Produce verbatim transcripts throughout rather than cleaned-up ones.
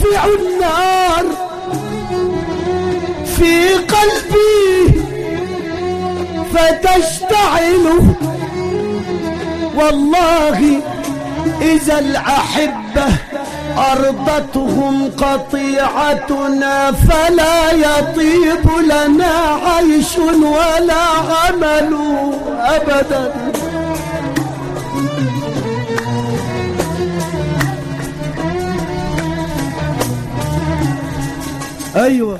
ترتفع النار في قلبي فتشتعل، والله إذا الأحبة أرضتهم قطيعتنا فلا يطيب لنا عيش ولا عمل أبدا. أيوة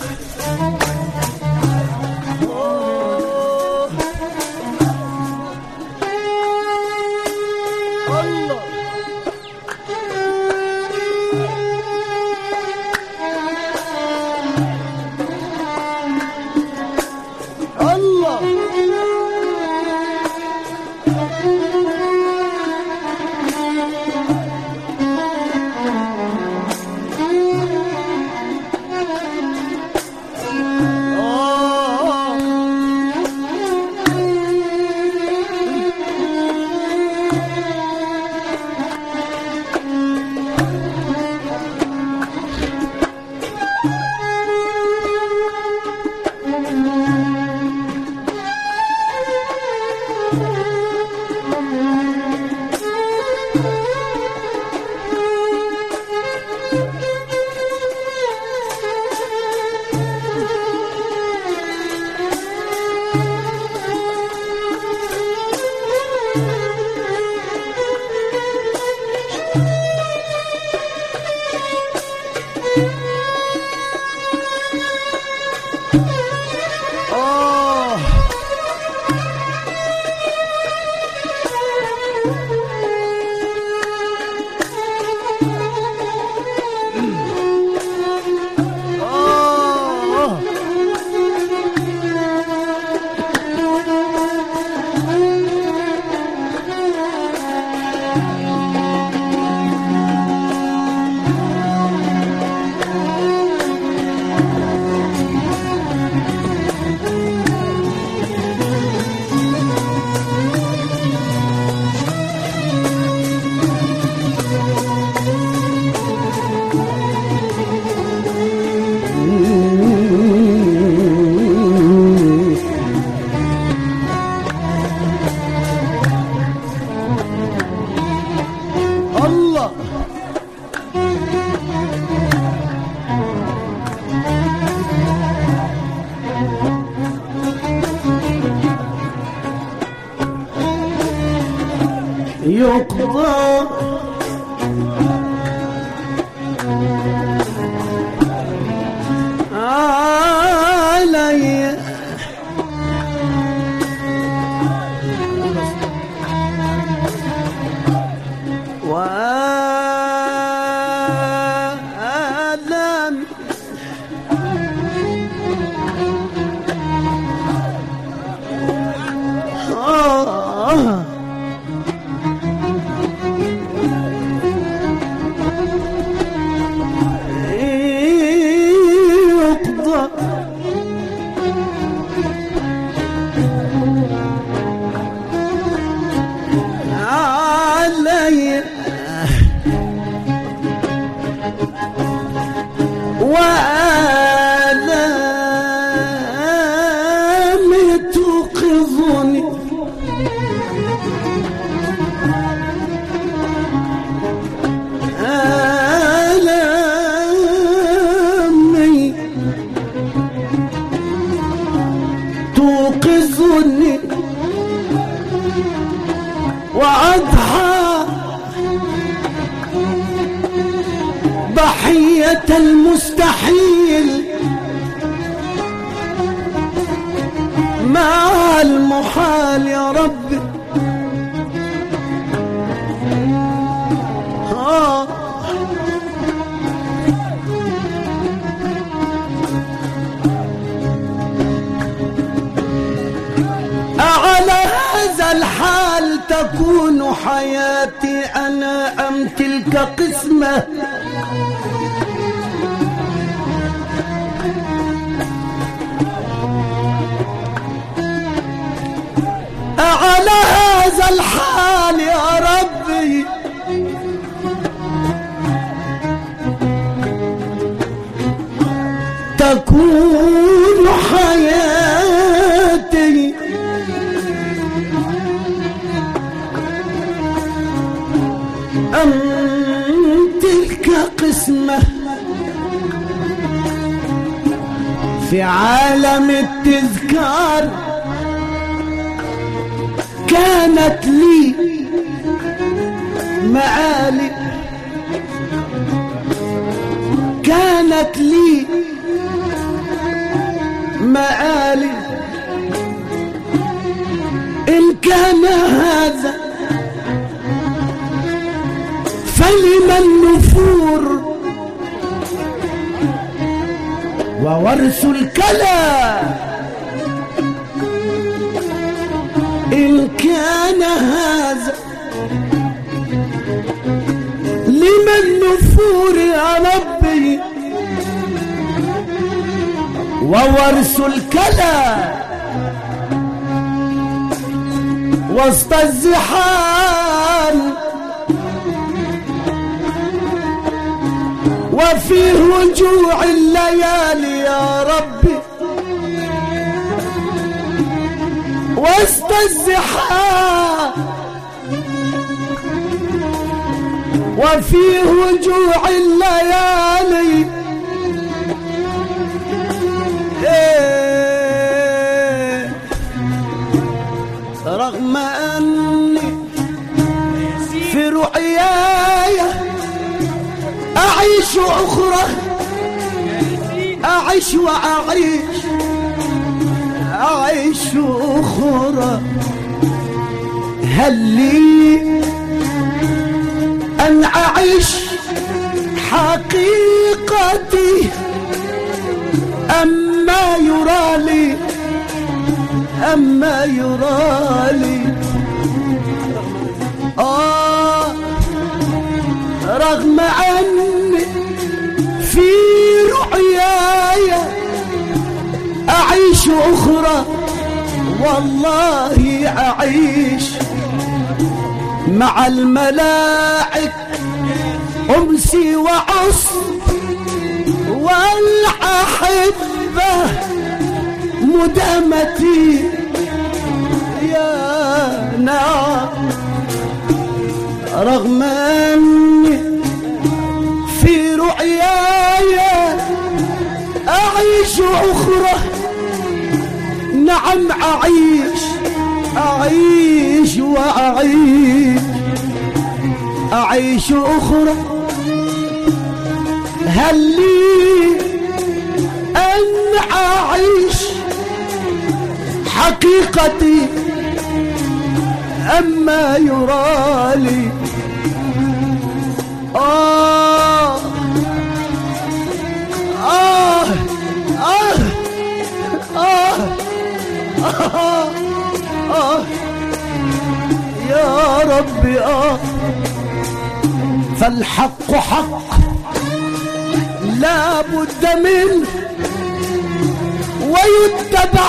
يقضى علي وآلام آه وآلام توقظني آلامي توقظني وأضحى ضحية المستحيل مع المحال يا ربي. آه على هذا الحال تكون حياتي أنا أم تلك قسمة؟ على هذا الحال يا ربي تكون حياتي أم تلك قسمة في عالم التذكار كانت لي مآلي كانت لي مآلي إن كان هذا فلما النفور وورث الكلى إن كان هذا لمن نفور يا ربي وورث الكلى وسط الزحام وفي رجوع الليالي يا ربي وسط الزحام وفي رجوع الليالي إيه رغم أني في رؤياي أعيش أخرى أعيش وأعيش أعيش أخرى هل لي أن أعيش حقيقتي أما يرى لي أما يرى لي آه رغم أني في رؤياي أعيش أخرى والله أعيش مع الملائك أمسي وعصر والأحبة مدامتي يا نعم رغم أني في رؤياي أعيش أخرى نعم أعيش أعيش وأعيش أعيش أخرى هل لي أن أعيش حقيقتي أما يرى لي آه آه آه آه آه آه يا ربي آه فالحق حق لا بد منه ويتبع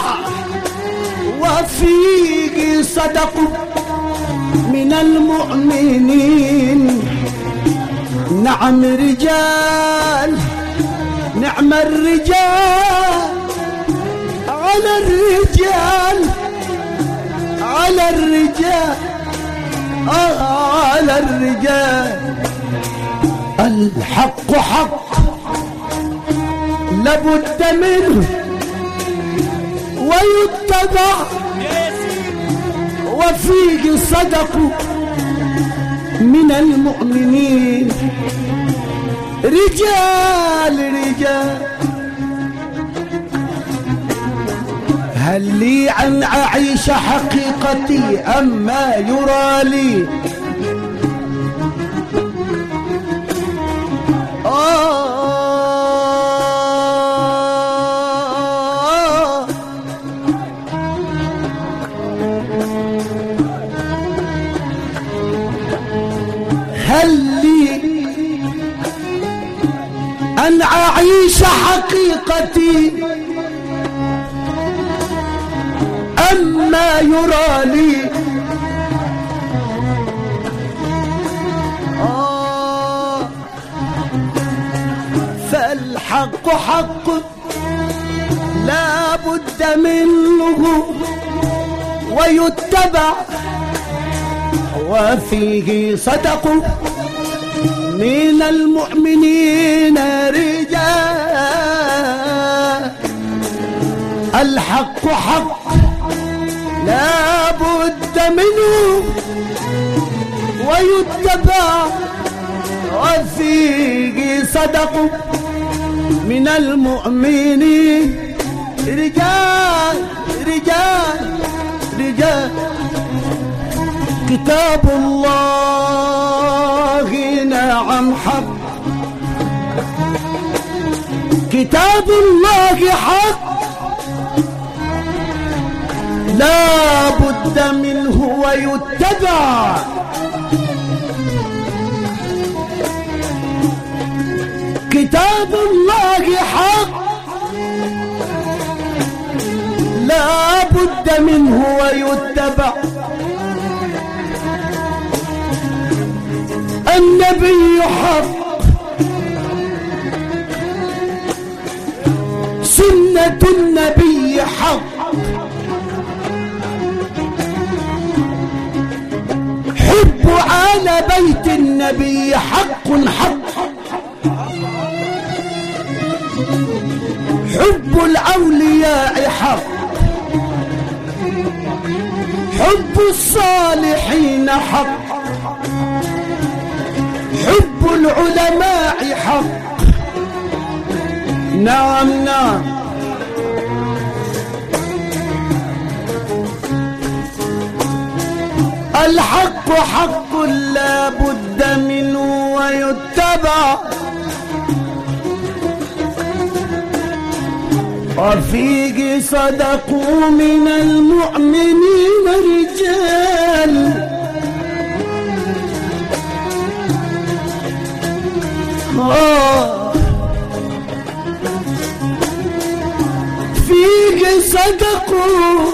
وفيه صدق من المؤمنين نعم رجال نعم الرجال على الرجال على الرجال آه على الرجال الحق حق لابد منه ويتبع وفيه صدق من المؤمنين رجال رجال هل لي أن أعيش حقيقتي أما يرى لي آه هل لي أن أعيش حقيقتي أما يرى لي آه فالحق حق بد منه ويتبع وفيه صدق من المؤمنين رجال الحق حق لا بد منه ويتبع وفيه صدق من المؤمنين رجال رجال رجال كتاب الله نعم حق كتاب الله حق لا بد منه ويتبع كتاب الله حق لا بد منه ويتبع النبي حق سنة النبي حق حب على بيت النبي حق حق حب الأولياء حق حب الصالحين حق حب العلماء حق نعم نعم الحق حق لا بد منه ويتبع وفيه صدقوا من المؤمنين رجال آه فيه صدقوا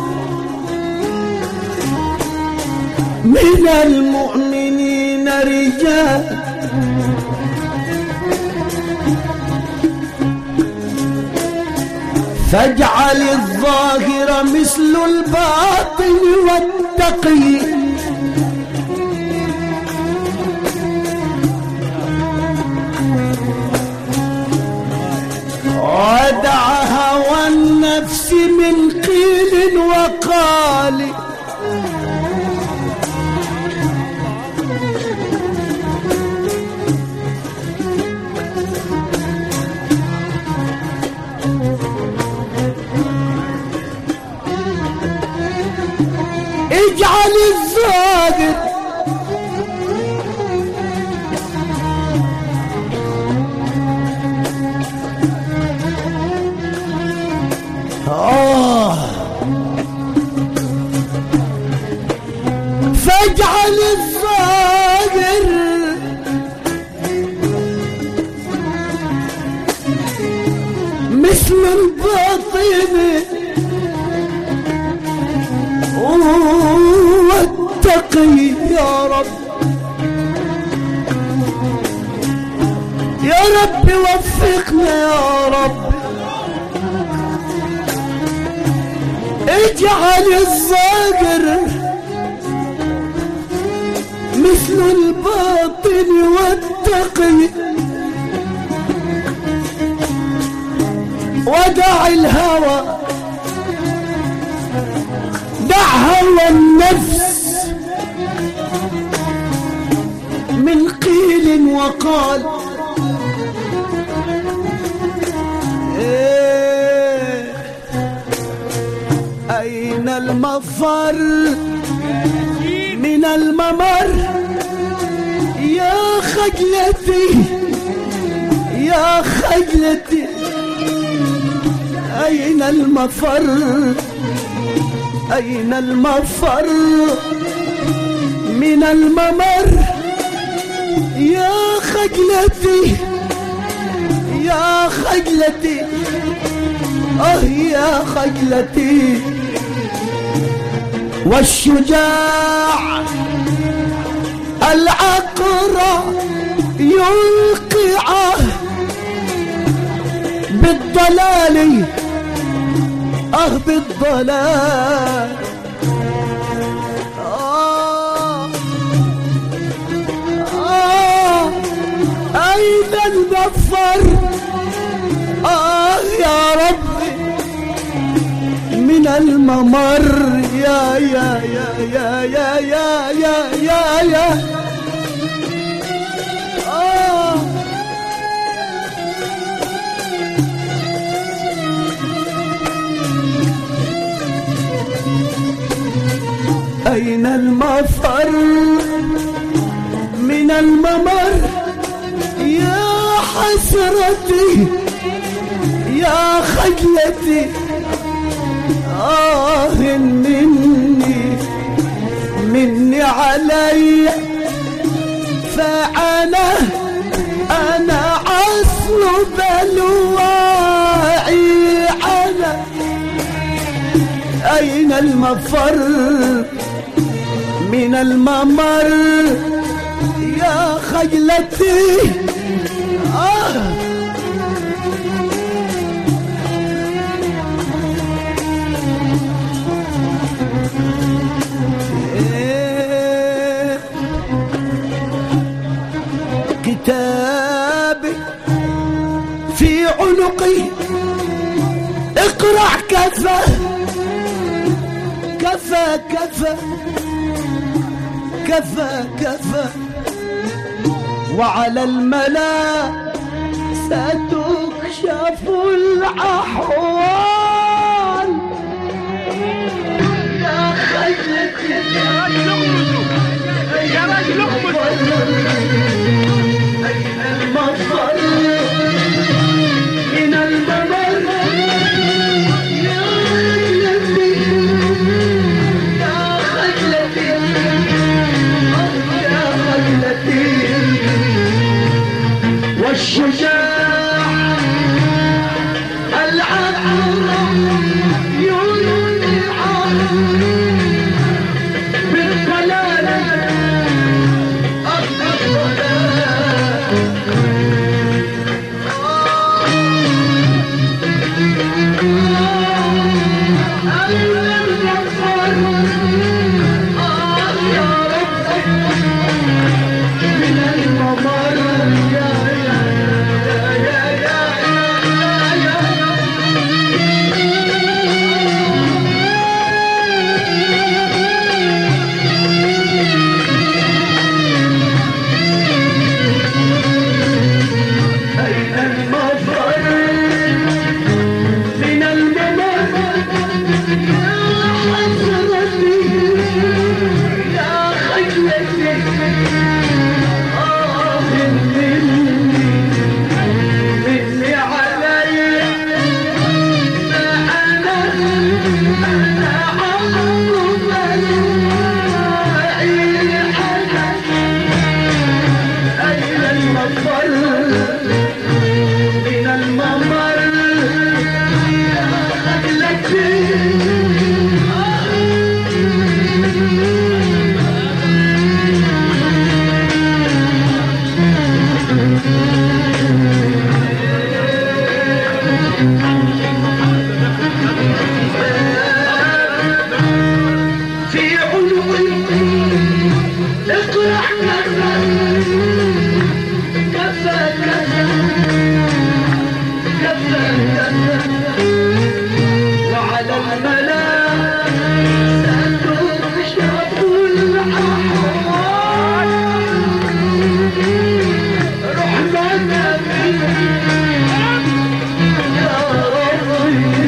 من المؤمنين رجال فاجعل الظاهر مثل الباطن والتقي ودع هوى النفس من قيل وقال اجعل الظاهر آه فاجعل الظاهر مثل الباطن واتقي يا رب يا رب وفقنا يا رب اجعل الظاهر مثل الباطن واتقي ودع الهوى دع هوى النفس من قيل وقال إيه أين المفر من الممر يا خجلتي يا خجلتي أين المفر أين المفر من الممر يا خجلتي يا خجلتي اه يا خجلتي والشجاع العقرة يلقعه بالضلال اه بالضلال. آه آه أين المفر؟ آه يا ربي من الممر. يا يا يا يا يا يا يا يا يا آه أين المفر من الممر؟ يا حسرتي يا خجلتي آه مني مني علي، فأنا أنا أصل بلواعي على. أين المفر من الممر؟ يا خجلتي آه كتابي في عنقي اقرع كفى كفى كفى كفى كفى، وعلى الملا ستكشف الأحوال. يا خجلتي يا راجل اخمسوا يا راجل اخمسوا. أين المفر من الممر؟ يا خجلتي يا خجلتي يا خجلتي. والشجاع العبد ينعى بالضلال أرض الضلال. أين المفر آه يا رب من الممر. يا يا يا يا يا أين المفر من الممر؟ يا حسرتي يا خجلتي آه مني مني علي، فأنا أنا عمرو بلواعي على. أين المفر من الممر؟ يا خجلتي في عنقي اقرع كفى كفى كفى كفى، وعلى الملا ستكشف الأحوال. رحمتك يا ربي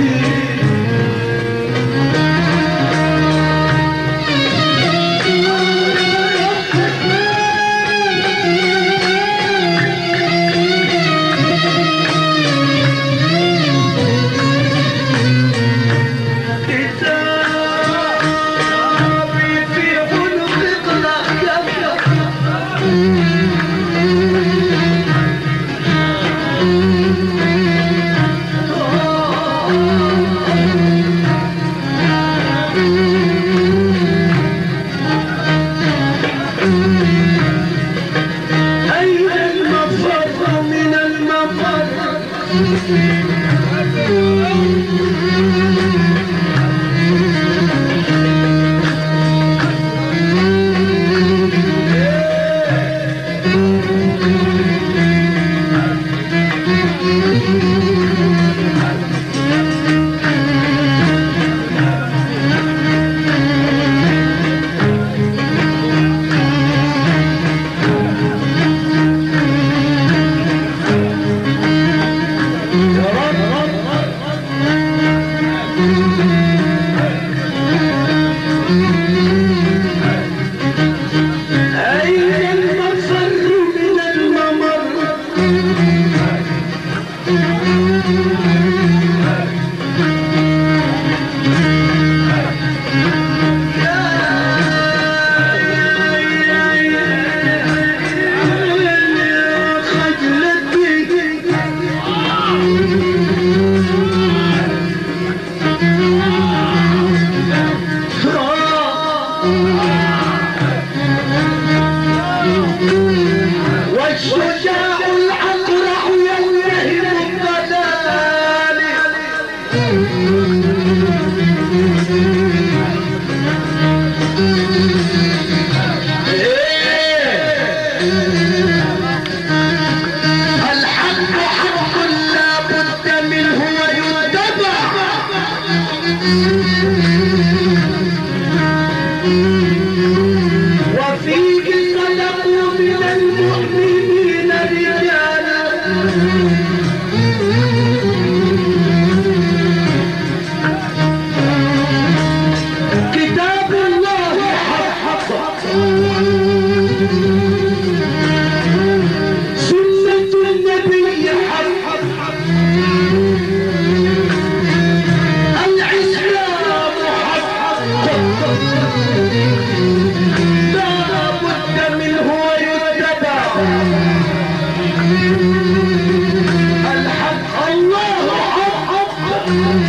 والشجاع الأقرع يلتهم الضلال الحق حق لا بد منه ويتبع وفيه صدقوا من المؤمنين رجالا كتاب الله حق سنة النبي حق الإسلام حق لا بد منه ويتبع الحق الله حق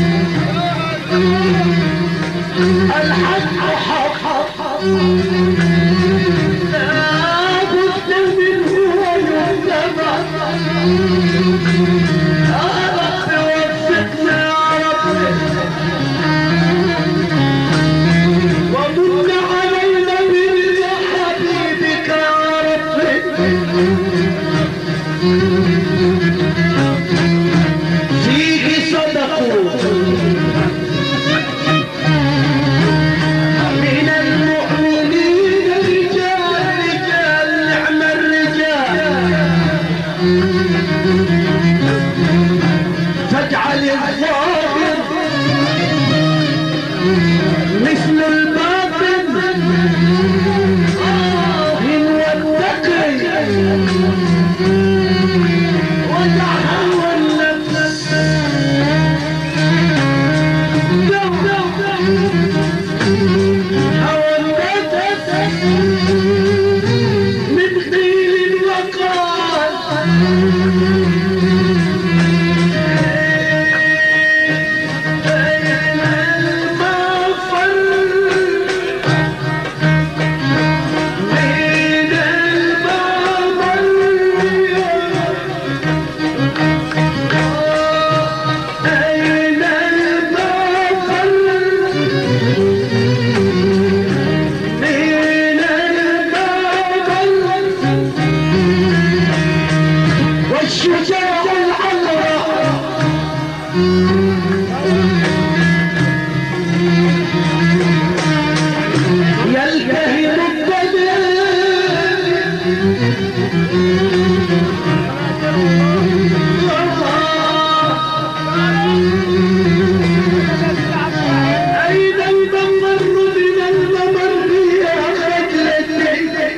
الحق حق لا بد منه ويتبع يا رب وفقنا يا رب ومن علينا بحبيبك يا رب فيه صدقوا من المؤمنين رجال رجال نعم الرجال فاجعل الظاهر مثل الباطن آه والتقي ودعه النفس هوى النفس من قيل وقال والشجاع الأقرع يلتهم الضلال أين الممر من الممر يا خجلتي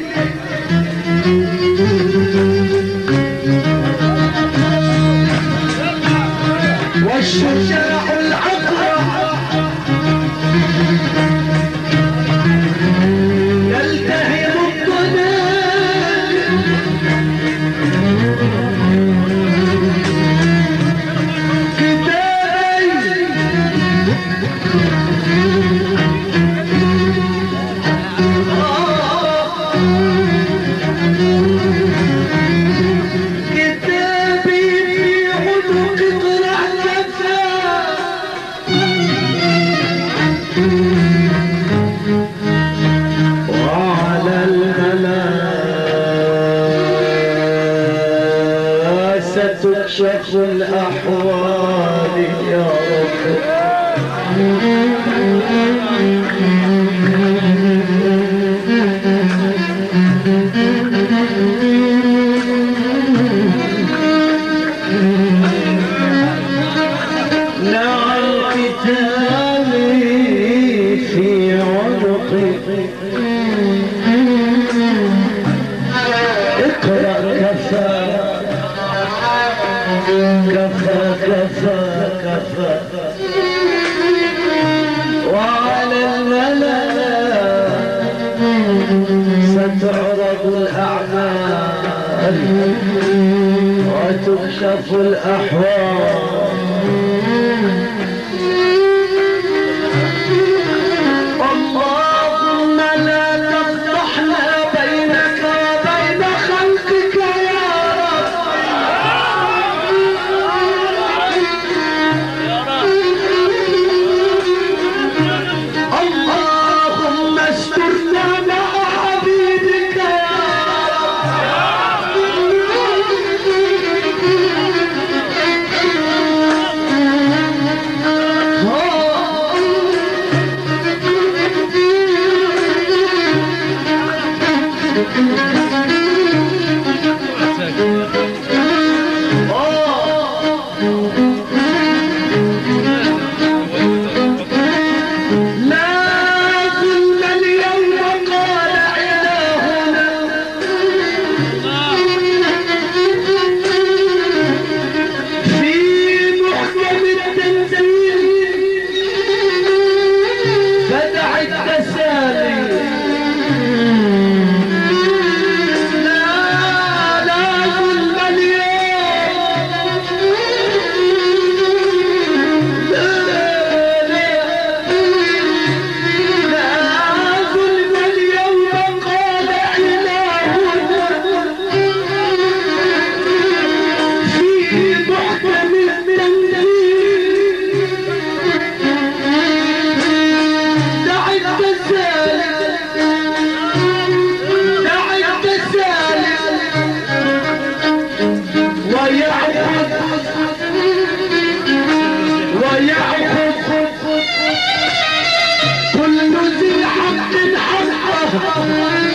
والشجاع الأقرع يلتهم الضلال كتابي كتابي في عنق اقرع وعلى الملا ستكشف الأحوال يا رب نعم كتابي في عنقي اقرأ كفى كفى كفى كفى وعلى الملا ستعرض الأعمال وتكشف الأحوال اللهم ويأخذ كل ذي حق حقه